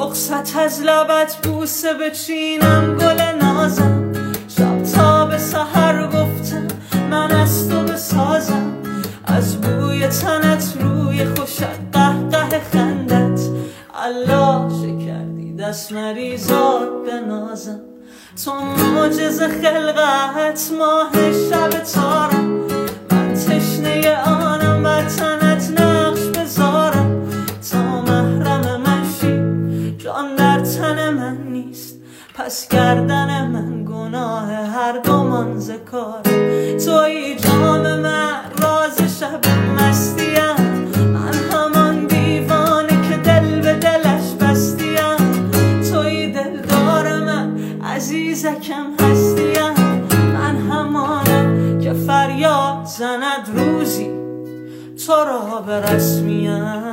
رخصت از لبت بوسه بچینم گل نازم، شب تا به سحر گفتم من از تو بسازم، از بوی تنت روی خوشت قهقه خندت، الله شکردی دست مریزاد بنازم، تو معجزه خلقت ماه شب تارم، من تشنه آنم بر تنت نقش بذارم، تا محرم من شی جان در تن من نیست، پس گردن من گناه هر گمان ز کارم، تویی جام من راز شب مستیم، من همان دیوانه که دل به دلش بستیم، تویی دلدار من عزیزکم هستیم، من همانم که فریاد زند روزی تو را به رسمیم.